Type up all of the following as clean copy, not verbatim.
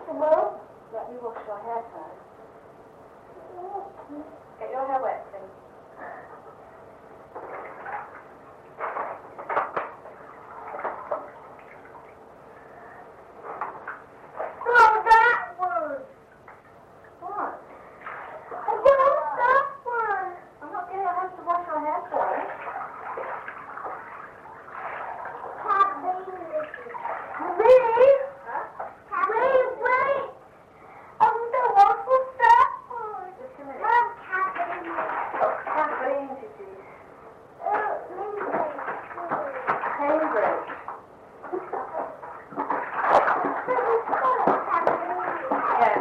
Well, let me wash your hair first. Get your hair wet, please. Oh, that one. What? I want that one. I'm not getting your hands to wash your hair first. Really? Huh? Wait. I want the one for that one. Just a minute. Mom, Kathleen. Kathleen, she sees. Cambridge. Cambridge. Yes.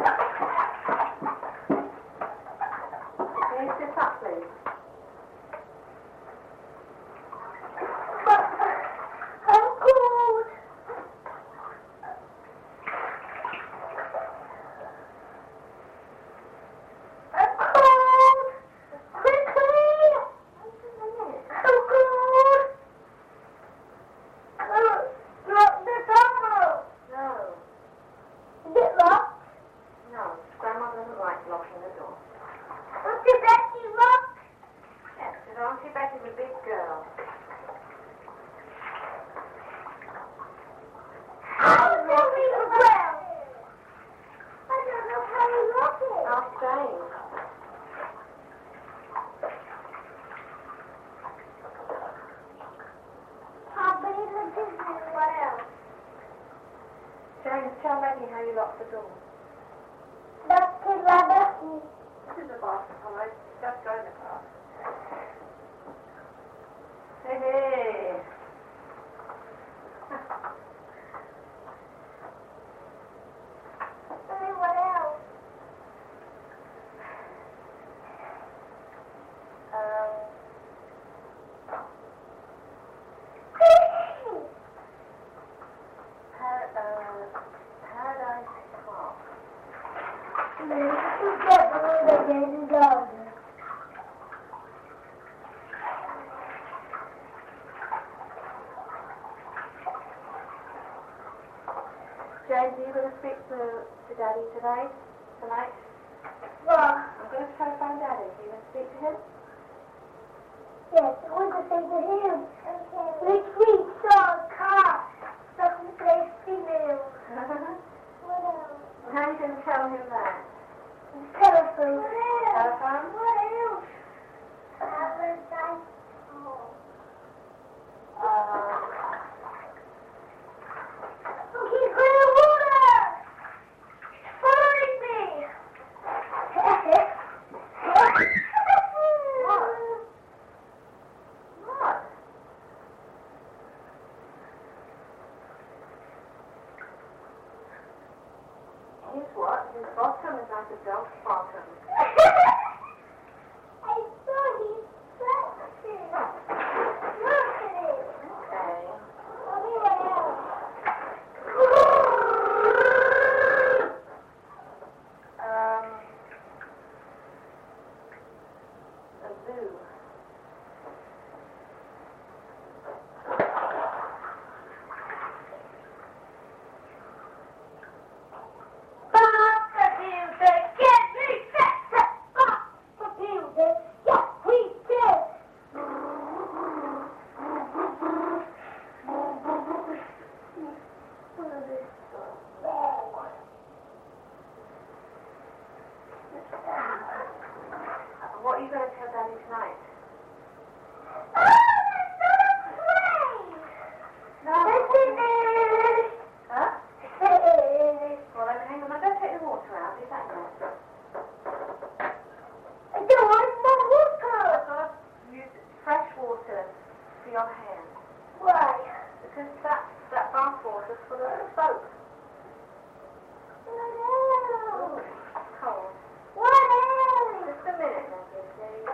Can you sit up, please? But I'm cold. I'm cold. Quickly. I'm cold. Lock the door. No. Is it locked? No. Grandma doesn't like locking the door. Auntie Betty locked? Yes, because Auntie Betty's a big girl. How do we well? I don't know how to lock it. Ask Jane. How big is this well? Jane, tell Maggie how you lock the door. That's the Betty. This is the bathroom, alright? Just go in the car. Hey. What else? Paradise Park. Together again, garden. James, are you going to speak to Daddy tonight? What? I'm going to telephone Daddy. Are you going to speak to him? Yes, I want to say to him. Retreat, saw, car. Something place female. What else? How are you going to tell him that? Telephone. What else? Telephone? What else? Paradise. He's going to water! Following me! What? His what? His bottom is like a dog's bottom. I saw he's sexy. Look at it. Okay. Mommy, what else? A zoo. What are you going to tell Daddy tonight? No. Huh? Well, then hang on. I'm going to take the water out. Is that right? I've got to use fresh water for your hair. Why? Because that bath water's full of soap. What else? Cold. What else? Just a minute, Maggie, please.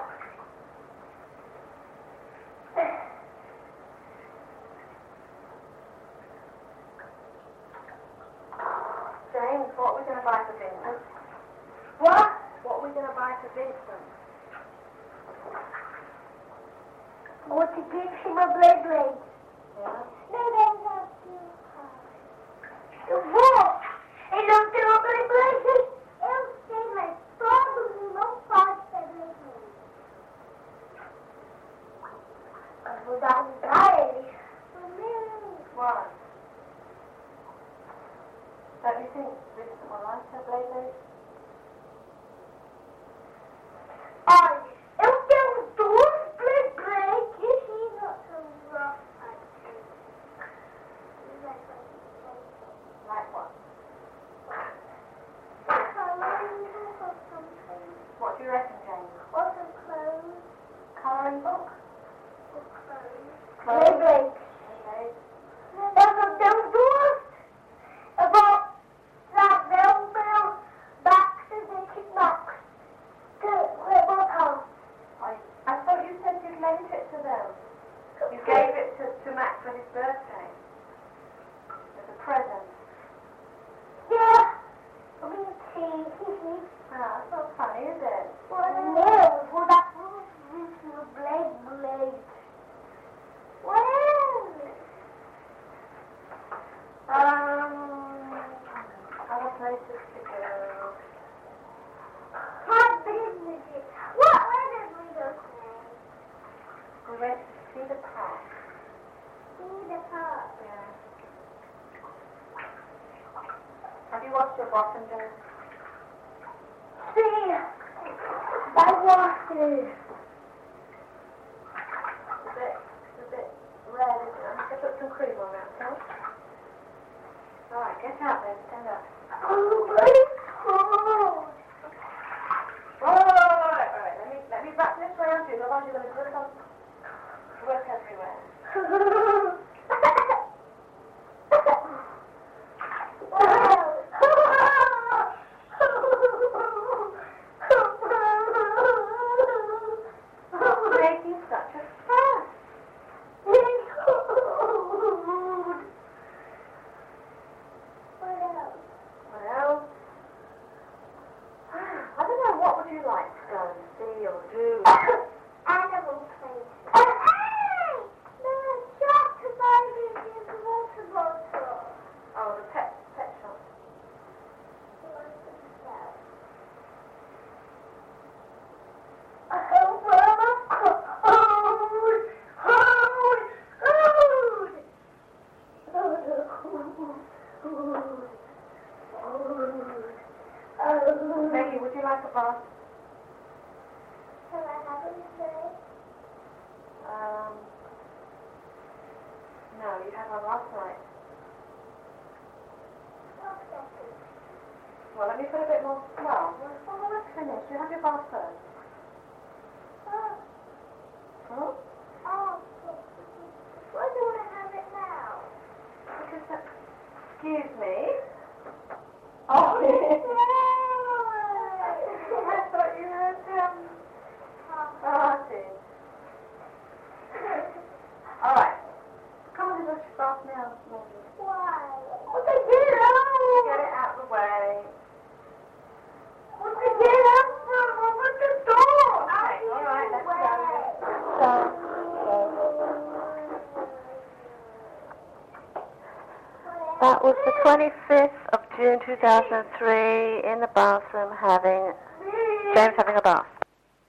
James, what are we going to buy for Vincent? What? What are we going to buy for Vincent? I want to give him a Beyblade. Yeah? No, that's not too hard. What? I don't do a Don't you think Vincent will like her Beyblade? If there was doors break, you see not so rough. Like what? Colouring book or something. What do you reckon, Jane? Or some clothes. Colouring book? Or clothes. Clothes? Beyblades. Okay. There's some doors about that bell backs and they kick knocks to Rebel House. I thought you said you'd lent it to them. You gave it to Max for his birthday. As a present. Yeah. I mean, see. Ah, that's not funny, is it? No, well, that was the blade. Well. Other places to go. What business? Where did we go today? We went to see the park. See the park. Yeah. Have you watched your bottom, Jane? See, I watched it. It's a bit red, isn't it? I'm going to put some cream on that, okay? Alright, get out then, stand up. Oh, but it's cold. Alright, let me wrap this around you, otherwise you're going to grip on work everywhere. What's making such a fuss? Well, I don't know, what would you like to go and see or do? Animal place. Hey! No, shop to buy me this water bottle. Oh, the pet shop. Maggie, would you like a bath? No, you had one last night. Well, let me put a bit more. Well, let's finish. You have your bath first. Hmm? Why do you want to have it now? Because excuse me. Oh, I thought you had party. All right. Come on, let's bath now. Why? Get it out of the way. Okay, all right, let's go. That was the 25th of June 2003 in the bathroom James having a bath.